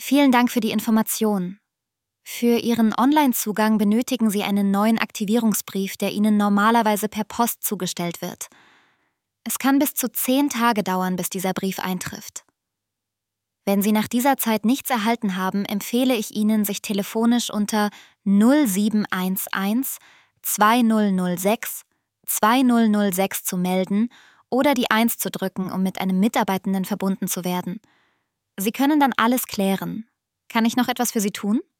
Vielen Dank für die Information. Für Ihren Online-Zugang benötigen Sie einen neuen Aktivierungsbrief, der Ihnen normalerweise per Post zugestellt wird. Es kann bis zu 10 Tage dauern, bis dieser Brief eintrifft. Wenn Sie nach dieser Zeit nichts erhalten haben, empfehle ich Ihnen, sich telefonisch unter 0711 2006 2006 zu melden oder die 1 zu drücken, um mit einem Mitarbeitenden verbunden zu werden. Sie können dann alles klären. Kann ich noch etwas für Sie tun?